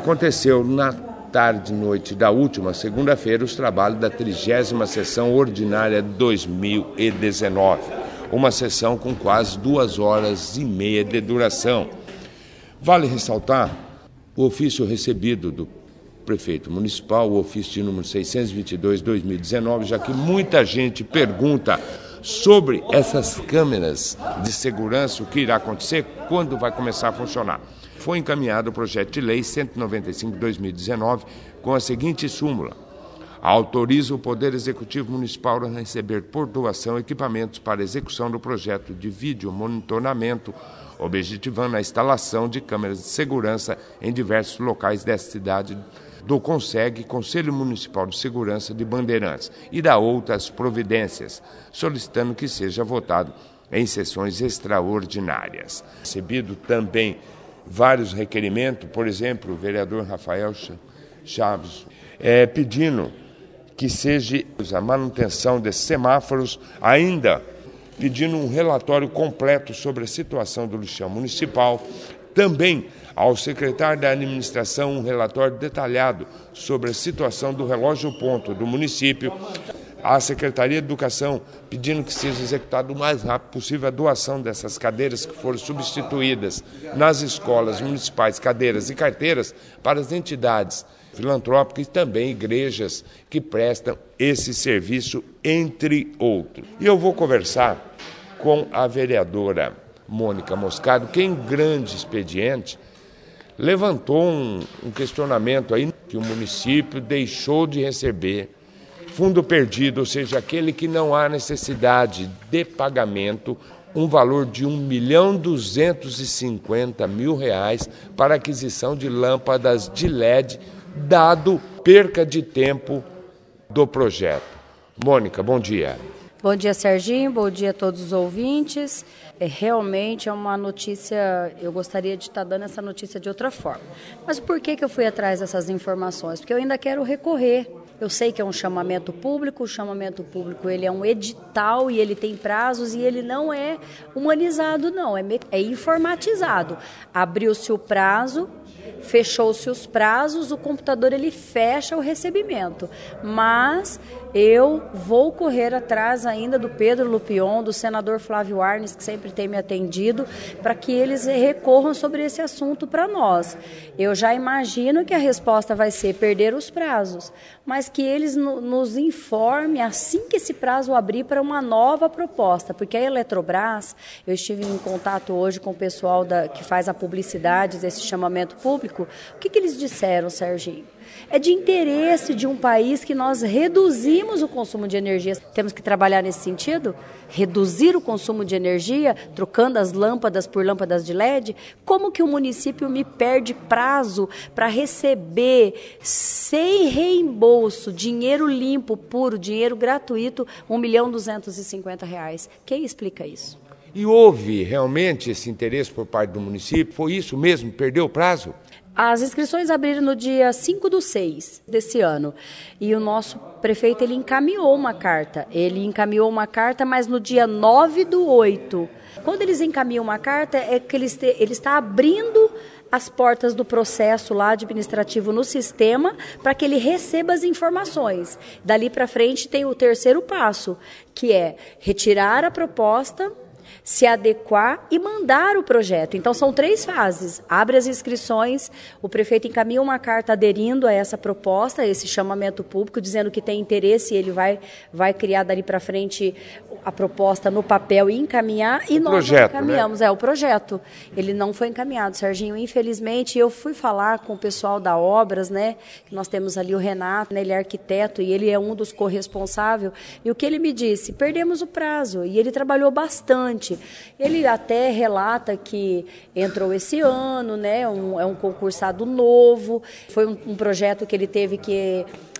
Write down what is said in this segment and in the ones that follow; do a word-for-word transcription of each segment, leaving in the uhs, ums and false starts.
Aconteceu na tarde e noite da última segunda-feira os trabalhos da trigésima sessão ordinária de dois mil e dezenove. Uma sessão com quase duas horas e meia de duração. Vale ressaltar o ofício recebido do prefeito municipal, o ofício de número seiscentos e vinte e dois, dois mil e dezenove, já que muita gente pergunta sobre essas câmeras de segurança, o que irá acontecer, quando vai começar a funcionar. Foi encaminhado o projeto de lei cento e noventa e cinco, dois mil e dezenove, com a seguinte súmula: autoriza o Poder Executivo Municipal a receber por doação equipamentos para execução do projeto de vídeo monitoramento, objetivando a instalação de câmeras de segurança em diversos locais desta cidade, do CONSEG, Conselho Municipal de Segurança de Bandeirantes, e da outras providências, solicitando que seja votado em sessões extraordinárias. Recebido também vários requerimentos, por exemplo, o vereador Rafael Chaves, é, pedindo que seja a manutenção desses semáforos, ainda pedindo um relatório completo sobre a situação do lixão municipal, também ao secretário da administração um relatório detalhado sobre a situação do relógio ponto do município, à Secretaria de Educação pedindo que seja executado o mais rápido possível a doação dessas cadeiras que foram substituídas nas escolas municipais, cadeiras e carteiras, para as entidades filantrópicas e também igrejas que prestam esse serviço, entre outros. E eu vou conversar com a vereadora Mônica Moscardo, que em grande expediente levantou um, um questionamento aí que o município deixou de receber fundo perdido, ou seja, aquele que não há necessidade de pagamento, um valor de um milhão duzentos e cinquenta mil reais para aquisição de lâmpadas de L E D, dado perca de tempo do projeto. Mônica, bom dia. Bom dia, Serginho, bom dia a todos os ouvintes. É, realmente é uma notícia, eu gostaria de estar dando essa notícia de outra forma. Mas por que que eu fui atrás dessas informações? Porque eu ainda quero recorrer. Eu sei que é um chamamento público, o chamamento público ele é um edital e ele tem prazos e ele não é humanizado, não, é, é informatizado. Abriu-se o prazo, fechou-se os prazos, o computador ele fecha o recebimento, mas eu vou correr atrás ainda do Pedro Lupion, do senador Flávio Arnes, que sempre tem me atendido, para que eles recorram sobre esse assunto para nós. Eu já imagino que a resposta vai ser perder os prazos, mas que eles no, nos informem assim que esse prazo abrir para uma nova proposta, porque a Eletrobras, eu estive em contato hoje com o pessoal da, que faz a publicidade desse chamamento público. O que, que eles disseram, Serginho? É de interesse de um país que nós reduzimos o consumo de energia. Temos que trabalhar nesse sentido? Reduzir o consumo de energia, trocando as lâmpadas por lâmpadas de L E D? Como que o município me perde prazo para receber, sem reembolso, dinheiro limpo, puro, dinheiro gratuito, um milhão duzentos e cinquenta reais? Quem explica isso? E houve realmente esse interesse por parte do município? Foi isso mesmo? Perdeu o prazo? As inscrições abriram no dia cinco do seis desse ano e o nosso prefeito ele encaminhou uma carta. Ele encaminhou uma carta, mas no dia nove do oito. Quando eles encaminham uma carta, é que ele, este, ele está abrindo as portas do processo lá administrativo no sistema para que ele receba as informações. Dali para frente tem o terceiro passo, que é retirar a proposta, se adequar e mandar o projeto. Então, são três fases. Abre as inscrições, o prefeito encaminha uma carta aderindo a essa proposta, a esse chamamento público, dizendo que tem interesse e ele vai, vai criar dali para frente a proposta no papel e encaminhar. E o nós projeto, encaminhamos. Né? É, o projeto. Ele não foi encaminhado, Serginho. Infelizmente, eu fui falar com o pessoal da Obras, né? Que nós temos ali o Renato, né, ele é arquiteto e ele é um dos corresponsáveis. E o que ele me disse? Perdemos o prazo. E ele trabalhou bastante. Ele até relata que entrou esse ano, né? Um, é um concursado novo, foi um, um projeto que ele teve que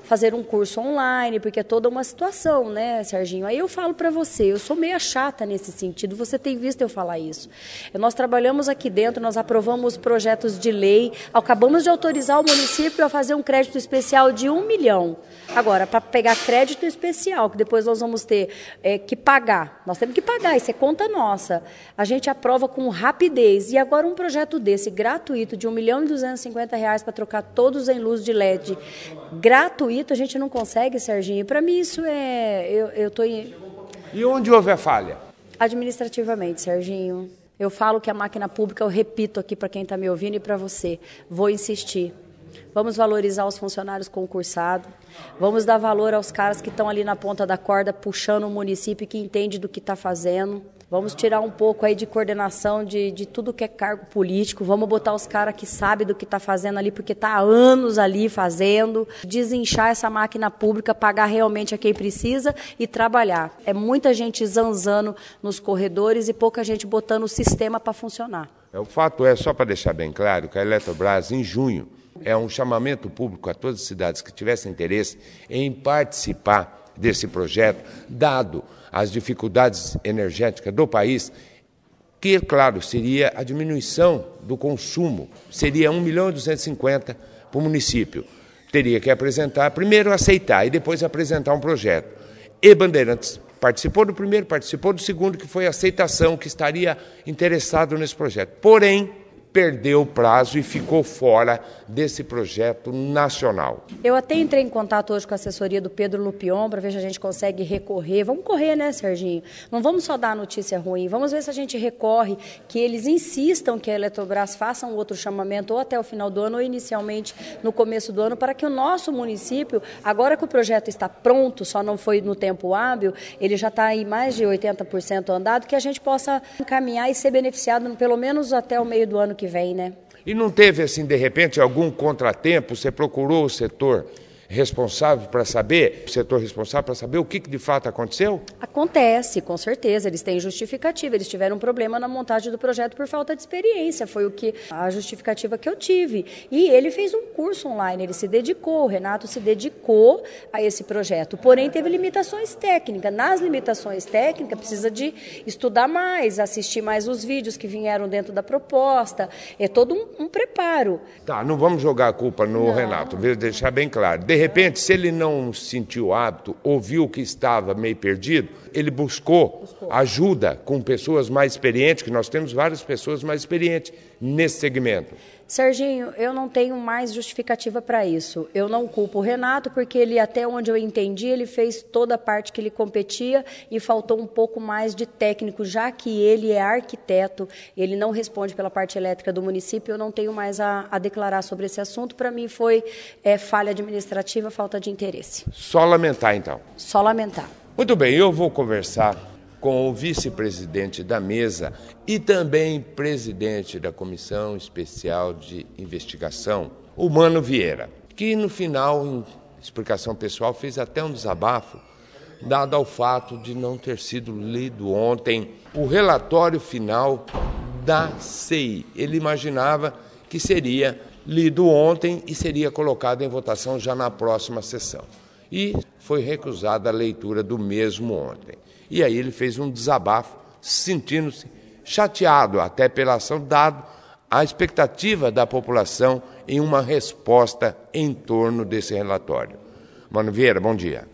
fazer um curso online, porque é toda uma situação, né, Serginho? Aí eu falo para você, eu sou meio chata nesse sentido, você tem visto eu falar isso. Nós trabalhamos aqui dentro, nós aprovamos projetos de lei, acabamos de autorizar o município a fazer um crédito especial de um milhão. Agora, para pegar crédito especial, que depois nós vamos ter é, que pagar, nós temos que pagar, isso é conta nossa. A gente aprova com rapidez. E agora um projeto desse, gratuito, de um milhão e duzentos e cinquenta reais para trocar todos em luz de L E D, gratuito, a gente não consegue, Serginho. Para mim isso é... Eu, eu tô em... E onde houve a falha? Administrativamente, Serginho. Eu falo que a máquina pública, eu repito aqui para quem está me ouvindo e para você, vou insistir. Vamos valorizar os funcionários concursados, vamos dar valor aos caras que estão ali na ponta da corda, puxando o município, que entende do que está fazendo. Vamos tirar um pouco aí de coordenação de, de tudo que é cargo político, vamos botar os caras que sabem do que está fazendo ali, porque está há anos ali fazendo, desinchar essa máquina pública, pagar realmente a quem precisa e trabalhar. É muita gente zanzando nos corredores e pouca gente botando o sistema para funcionar. O fato é, só para deixar bem claro, que a Eletrobras, em junho, é um chamamento público a todas as cidades que tivessem interesse em participar desse projeto, dado as dificuldades energéticas do país, que, claro, seria a diminuição do consumo, seria um milhão e duzentos e cinquenta para o município. Teria que apresentar, primeiro aceitar e depois apresentar um projeto. E Bandeirantes participou do primeiro, participou do segundo, que foi a aceitação, que estaria interessado nesse projeto. Porém, perdeu o prazo e ficou fora desse projeto nacional. Eu até entrei em contato hoje com a assessoria do Pedro Lupion para ver se a gente consegue recorrer. Vamos correr, né, Serginho? Não vamos só dar a notícia ruim, vamos ver se a gente recorre, que eles insistam que a Eletrobras faça um outro chamamento ou até o final do ano ou inicialmente no começo do ano, para que o nosso município, agora que o projeto está pronto, só não foi no tempo hábil, ele já está aí mais de oitenta por cento andado, que a gente possa encaminhar e ser beneficiado pelo menos até o meio do ano que vem, né? E não teve, assim, de repente, algum contratempo? Você procurou o setor responsável para saber, o setor responsável para saber o que, que de fato aconteceu? Acontece, com certeza, eles têm justificativa, eles tiveram um problema na montagem do projeto por falta de experiência, foi o que a justificativa que eu tive. E ele fez um curso online, ele se dedicou, o Renato se dedicou a esse projeto, porém teve limitações técnicas. Nas limitações técnicas precisa de estudar mais, assistir mais os vídeos que vieram dentro da proposta, é todo um, um preparo. Tá, não vamos jogar a culpa no Não. Renato, vou deixar bem claro. De repente, se ele não sentiu hábito, ouviu que estava meio perdido, ele buscou, buscou ajuda com pessoas mais experientes, que nós temos várias pessoas mais experientes nesse segmento. Serginho, eu não tenho mais justificativa para isso. Eu não culpo o Renato, porque ele, até onde eu entendi, ele fez toda a parte que ele competia e faltou um pouco mais de técnico, já que ele é arquiteto, ele não responde pela parte elétrica do município, eu não tenho mais a, a declarar sobre esse assunto. Para mim foi é, falha administrativa, falta de interesse. Só lamentar, então. Só lamentar. Muito bem, eu vou conversar com o vice-presidente da mesa e também presidente da Comissão Especial de Investigação, o Mano Vieira, que no final, em explicação pessoal, fez até um desabafo, dado ao fato de não ter sido lido ontem o relatório final da C I. Ele imaginava que seria lido ontem e seria colocado em votação já na próxima sessão. E foi recusada a leitura do mesmo ontem. E aí ele fez um desabafo, sentindo-se chateado até pela ação, dado a expectativa da população em uma resposta em torno desse relatório. Mano Vieira, bom dia.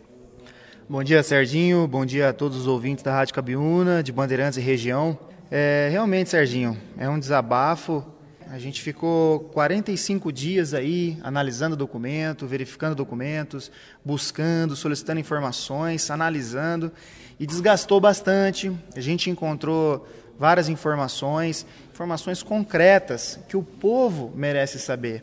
Bom dia, Serginho. Bom dia a todos os ouvintes da Rádio Cabiúna, de Bandeirantes e região. É, realmente, Serginho, é um desabafo. A gente ficou quarenta e cinco dias aí analisando o documento, verificando documentos, buscando, solicitando informações, analisando, e desgastou bastante. A gente encontrou várias informações, informações concretas que o povo merece saber.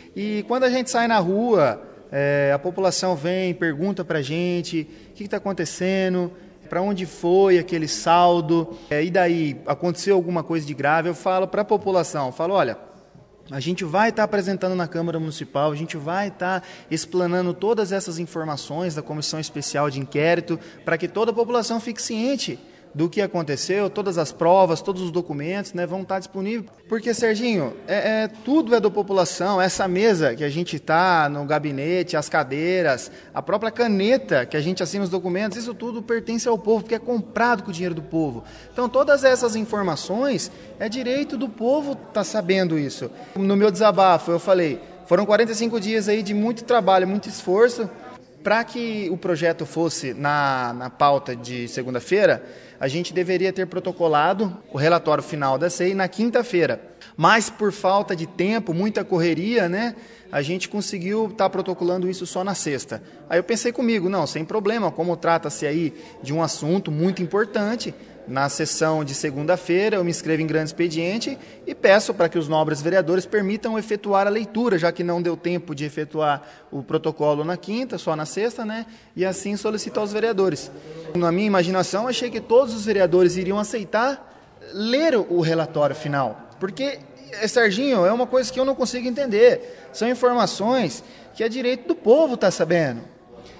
E quando a gente sai na rua, é, a população vem, pergunta para a gente o que está acontecendo, para onde foi aquele saldo, é, e daí aconteceu alguma coisa de grave, eu falo para a população, falo, olha, a gente vai estar tá apresentando na Câmara Municipal, a gente vai estar tá explanando todas essas informações da Comissão Especial de Inquérito, para que toda a população fique ciente do que aconteceu, todas as provas, todos os documentos, né, vão estar disponíveis. Porque, Serginho, é, é, tudo é da população. Essa mesa que a gente está no gabinete, as cadeiras, a própria caneta que a gente assina os documentos, isso tudo pertence ao povo, porque é comprado com o dinheiro do povo. Então, todas essas informações, é direito do povo estar sabendo isso. No meu desabafo, eu falei, foram quarenta e cinco dias aí de muito trabalho, muito esforço, para que o projeto fosse na, na pauta de segunda-feira, a gente deveria ter protocolado o relatório final da C E I na quinta-feira. Mas por falta de tempo, muita correria, né, a gente conseguiu estar protocolando isso só na sexta. Aí eu pensei comigo, não, sem problema, como trata-se aí de um assunto muito importante, na sessão de segunda-feira eu me inscrevo em grande expediente e peço para que os nobres vereadores permitam efetuar a leitura, já que não deu tempo de efetuar o protocolo na quinta, só na sexta, né? E assim solicito aos vereadores. Na minha imaginação, achei que todos os vereadores iriam aceitar ler o relatório final, porque, Serginho, é uma coisa que eu não consigo entender. São informações que é direito do povo estar sabendo.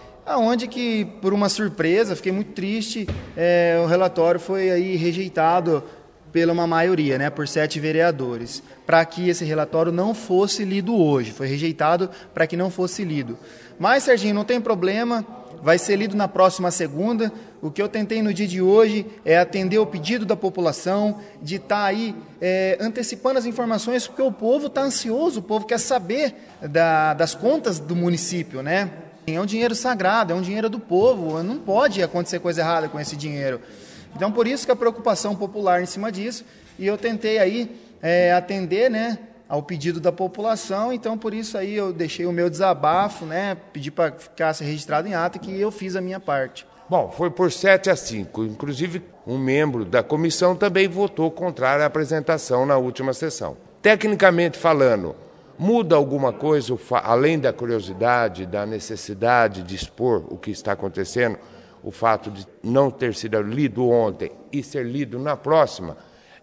Aonde que, por uma surpresa, fiquei muito triste, é, o relatório foi aí rejeitado pela uma maioria, né, por sete vereadores, para que esse relatório não fosse lido hoje. Foi rejeitado para que não fosse lido. Mas, Serginho, não tem problema, vai ser lido na próxima segunda. O que eu tentei no dia de hoje é atender o pedido da população, de estar aí é, antecipando as informações, porque o povo está ansioso, o povo quer saber da, das contas do município, né? É um dinheiro sagrado, é um dinheiro do povo, não pode acontecer coisa errada com esse dinheiro. Então, por isso que a preocupação popular em cima disso, e eu tentei aí é, atender, né, ao pedido da população, então por isso aí eu deixei o meu desabafo, né, pedi para que ficasse registrado em ata que eu fiz a minha parte. Bom, foi por sete a cinco, inclusive um membro da comissão também votou contrário à apresentação na última sessão. Tecnicamente falando, muda alguma coisa, além da curiosidade, da necessidade de expor o que está acontecendo, o fato de não ter sido lido ontem e ser lido na próxima?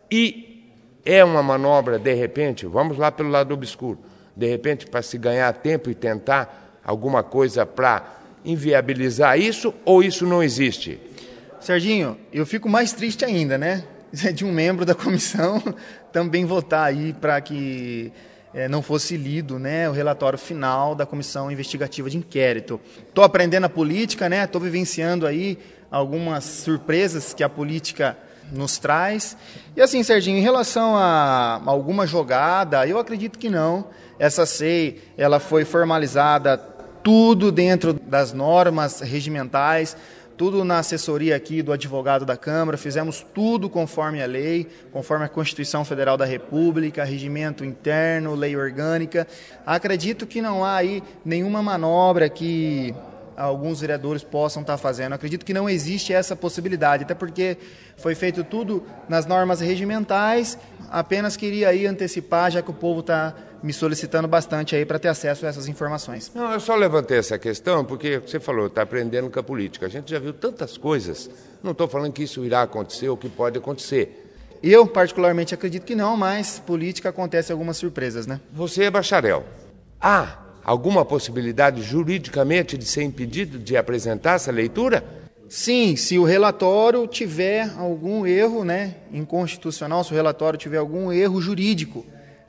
E é uma manobra, de repente, vamos lá pelo lado obscuro, de repente para se ganhar tempo e tentar alguma coisa para inviabilizar isso, ou isso não existe? Serginho, eu fico mais triste ainda, né? De um membro da comissão também votar aí para que É, não fosse lido, né, o relatório final da Comissão Investigativa de Inquérito. Estou aprendendo a política, né, estou vivenciando aí algumas surpresas que a política nos traz. E assim, Serginho, em relação a alguma jogada, eu acredito que não. Essa C E I, ela foi formalizada tudo dentro das normas regimentais, tudo na assessoria aqui do advogado da Câmara, fizemos tudo conforme a lei, conforme a Constituição Federal da República, regimento interno, lei orgânica. Acredito que não há aí nenhuma manobra que alguns vereadores possam estar fazendo. Acredito que não existe essa possibilidade, até porque foi feito tudo nas normas regimentais, apenas queria aí antecipar, já que o povo está me solicitando bastante aí para ter acesso a essas informações. Não, eu só levantei essa questão porque você falou, está aprendendo com a política. A gente já viu tantas coisas, não estou falando que isso irá acontecer ou que pode acontecer. Eu, particularmente, acredito que não, mas política acontece algumas surpresas, né? Você é bacharel. Há alguma possibilidade juridicamente de ser impedido de apresentar essa leitura? Sim, se o relatório tiver algum erro, né, inconstitucional, se o relatório tiver algum erro jurídico,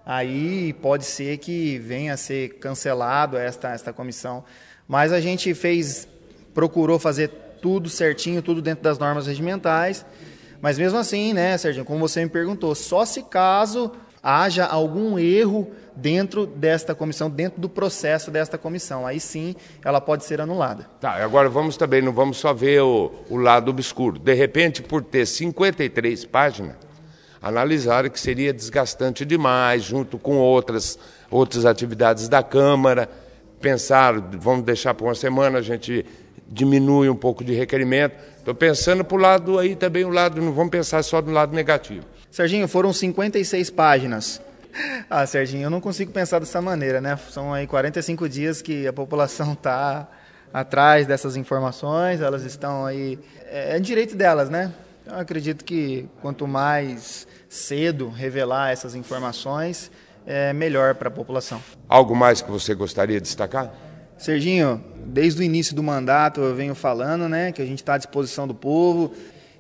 aí pode ser que venha a ser cancelado esta, esta comissão. Mas a gente fez, procurou fazer tudo certinho, tudo dentro das normas regimentais. Mas mesmo assim, né, Serginho, como você me perguntou, só se caso haja algum erro dentro desta comissão, dentro do processo desta comissão. Aí sim, ela pode ser anulada. Tá, agora vamos também, não vamos só ver o, o lado obscuro. De repente, por ter cinquenta e três páginas, analisaram que seria desgastante demais, junto com outras, outras atividades da Câmara. Pensaram, vamos deixar por uma semana, a gente diminui um pouco de requerimento. Estou pensando para o lado aí também, o lado, não vamos pensar só do lado negativo. Serginho, foram cinquenta e seis páginas. Ah, Serginho, eu não consigo pensar dessa maneira, né? São aí quarenta e cinco dias que a população está atrás dessas informações, elas estão aí, é, é direito delas, né? Eu acredito que quanto mais cedo revelar essas informações, é melhor para a população. Algo mais que você gostaria de destacar? Serginho, desde o início do mandato eu venho falando, né, que a gente está à disposição do povo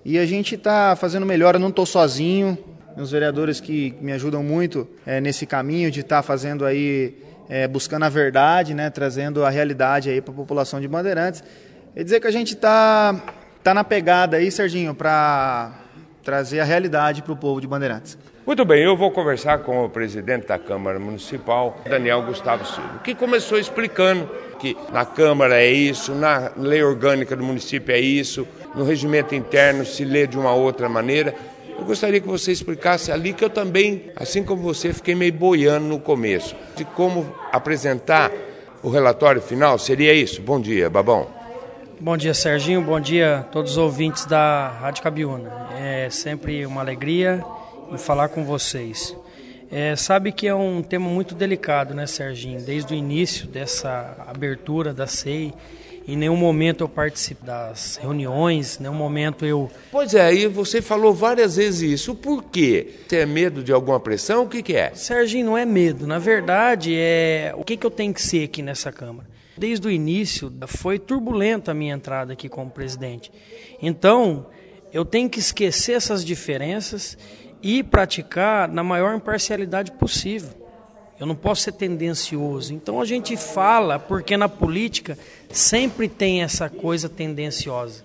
e a gente está fazendo melhor. Eu não estou sozinho, meus vereadores que me ajudam muito é, nesse caminho de estar tá fazendo aí, é, buscando a verdade, né, trazendo a realidade aí para a população de Bandeirantes. Quer dizer que a gente está tá na pegada aí, Serginho, para trazer a realidade para o povo de Bandeirantes. Muito bem, eu vou conversar com o presidente da Câmara Municipal, Daniel Gustavo Silva, que começou explicando que na Câmara é isso, na lei orgânica do município é isso, no regimento interno se lê de uma outra maneira. Eu gostaria que você explicasse ali, que eu também, assim como você, fiquei meio boiando no começo, de como apresentar o relatório final. Seria isso? Bom dia, Babão. Bom dia, Serginho. Bom dia a todos os ouvintes da Rádio Cabiúna. É sempre uma alegria em falar com vocês. É, sabe que é um tema muito delicado, né, Serginho? Desde o início dessa abertura da C E I, em nenhum momento eu participo das reuniões, em nenhum momento eu... Pois é, e você falou várias vezes isso. Por quê? Você é medo de alguma pressão? O que que é? Serginho, não é medo. Na verdade, é o que que eu tenho que ser aqui nessa Câmara. Desde o início, foi turbulenta a minha entrada aqui como presidente. Então, eu tenho que esquecer essas diferenças e praticar na maior imparcialidade possível. Eu não posso ser tendencioso. Então a gente fala, porque na política sempre tem essa coisa tendenciosa.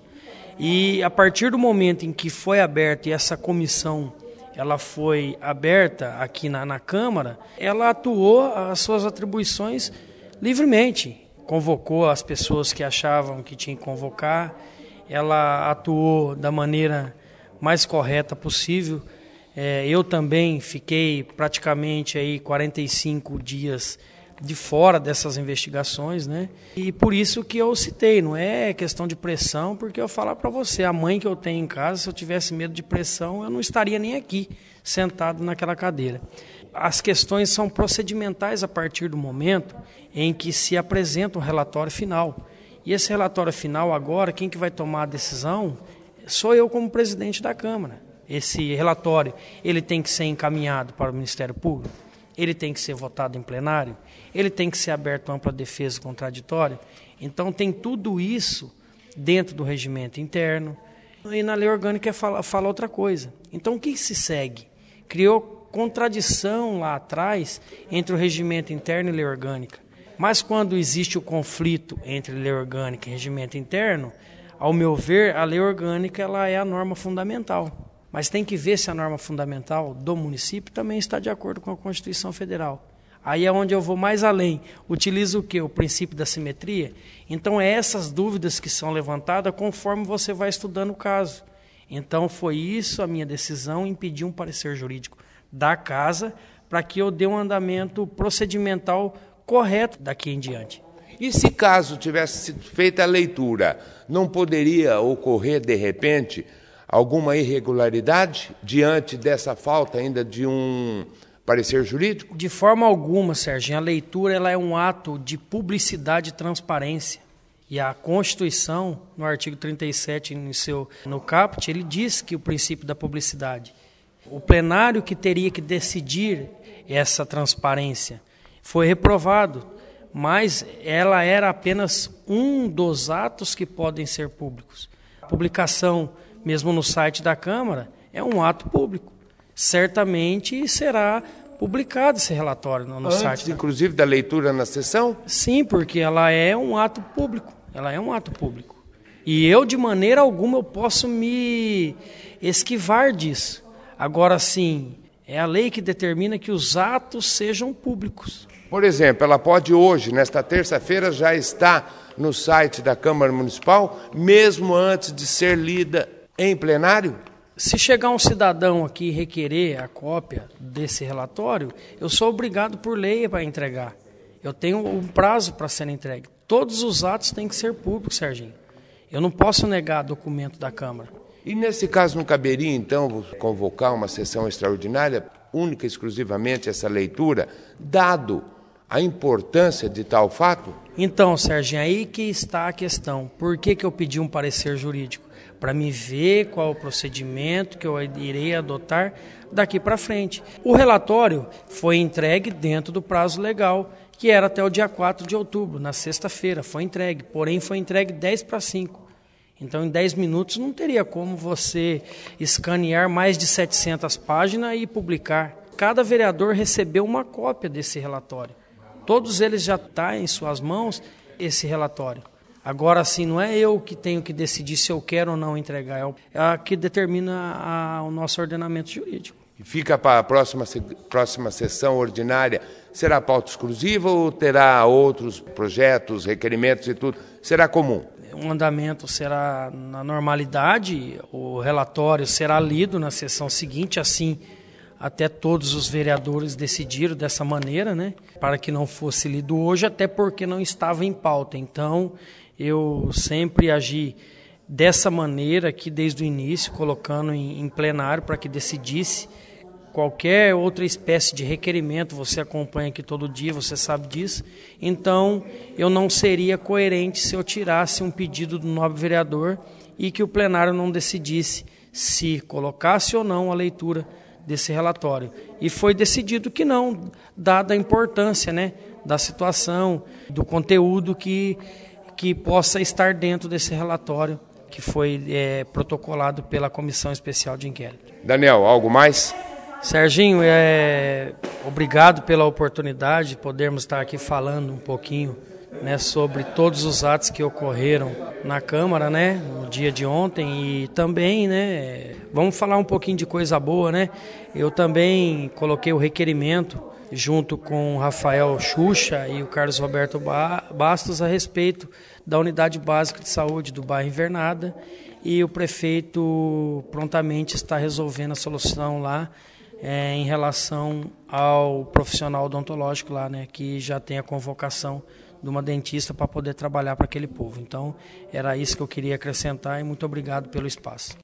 E a partir do momento em que foi aberta e essa comissão ela foi aberta aqui na, na Câmara, ela atuou as suas atribuições livremente. Convocou as pessoas que achavam que tinha que convocar, ela atuou da maneira mais correta possível. É, eu também fiquei praticamente aí quarenta e cinco dias de fora dessas investigações, né? E por isso que eu citei, não é questão de pressão, porque eu falar para você, a mãe que eu tenho em casa, se eu tivesse medo de pressão, eu não estaria nem aqui, sentado naquela cadeira. As questões são procedimentais a partir do momento em que se apresenta um relatório final. E esse relatório final agora, quem que vai tomar a decisão sou eu como presidente da Câmara. Esse relatório, ele tem que ser encaminhado para o Ministério Público, ele tem que ser votado em plenário, ele tem que ser aberto a ampla defesa contraditória. Então tem tudo isso dentro do regimento interno, e na lei orgânica fala, fala outra coisa. Então o que se segue? Criou contradição lá atrás entre o regimento interno e lei orgânica. Mas quando existe o conflito entre lei orgânica e regimento interno, ao meu ver, a lei orgânica ela é a norma fundamental. Mas tem que ver se a norma fundamental do município também está de acordo com a Constituição Federal. Aí é onde eu vou mais além. Utilizo o quê? O princípio da simetria? Então, é essas dúvidas que são levantadas conforme você vai estudando o caso. Então, foi isso a minha decisão, impedir um parecer jurídico da casa para que eu dê um andamento procedimental correto daqui em diante. E se caso tivesse sido feita a leitura, não poderia ocorrer, de repente, alguma irregularidade diante dessa falta ainda de um parecer jurídico? De forma alguma, Serginho. A leitura ela é um ato de publicidade e transparência. E a Constituição, no artigo trinta e sete, no, seu, no caput, ele diz que o princípio da publicidade. O plenário que teria que decidir essa transparência foi reprovado, mas ela era apenas um dos atos que podem ser públicos. A publicação, mesmo no site da Câmara, é um ato público. Certamente será publicado esse relatório no, no Antes, site. Da... inclusive, da leitura na sessão? Sim, porque ela é um ato público. Ela é um ato público. E eu, de maneira alguma, eu posso me esquivar disso. Agora, sim, é a lei que determina que os atos sejam públicos. Por exemplo, ela pode hoje, nesta terça-feira, já estar no site da Câmara Municipal, mesmo antes de ser lida em plenário? Se chegar um cidadão aqui e requerer a cópia desse relatório, eu sou obrigado por lei para entregar. Eu tenho um prazo para ser entregue. Todos os atos têm que ser públicos, Serginho. Eu não posso negar documento da Câmara. E nesse caso não caberia, então, convocar uma sessão extraordinária, única e exclusivamente essa leitura, dado a importância de tal fato? Então, Serginho, aí que está a questão. Por que que eu pedi um parecer jurídico? Para me ver qual é o procedimento que eu irei adotar daqui para frente. O relatório foi entregue dentro do prazo legal, que era até o dia quatro de outubro, na sexta-feira, foi entregue. Porém, foi entregue dez para cinco. Então, em dez minutos não teria como você escanear mais de setecentas páginas e publicar. Cada vereador recebeu uma cópia desse relatório. Todos eles já estão em suas mãos esse relatório. Agora, assim, não é eu que tenho que decidir se eu quero ou não entregar, é a que determina a, o nosso ordenamento jurídico. E fica para a próxima, próxima sessão ordinária, será pauta exclusiva ou terá outros projetos, requerimentos e tudo? Será comum? O andamento será na normalidade, o relatório será lido na sessão seguinte, assim até todos os vereadores decidiram dessa maneira, né, para que não fosse lido hoje, até porque não estava em pauta. Então, eu sempre agi dessa maneira aqui desde o início, colocando em, em plenário para que decidisse qualquer outra espécie de requerimento. Você acompanha aqui todo dia, você sabe disso. Então, eu não seria coerente se eu tirasse um pedido do nobre vereador e que o plenário não decidisse se colocasse ou não a leitura desse relatório. E foi decidido que não, dada a importância, né, da situação, do conteúdo que, que possa estar dentro desse relatório que foi é, protocolado pela Comissão Especial de Inquérito. Daniel, algo mais? Serginho, é, obrigado pela oportunidade de podermos estar aqui falando um pouquinho, né, sobre todos os atos que ocorreram na Câmara, né, no dia de ontem. E também, né, vamos falar um pouquinho de coisa boa, né? Eu também coloquei o requerimento junto com o Rafael Xuxa e o Carlos Roberto Bastos a respeito da unidade básica de saúde do bairro Invernada, e o prefeito prontamente está resolvendo a solução lá é, em relação ao profissional odontológico lá, né, que já tem a convocação de uma dentista para poder trabalhar para aquele povo. Então, era isso que eu queria acrescentar e muito obrigado pelo espaço.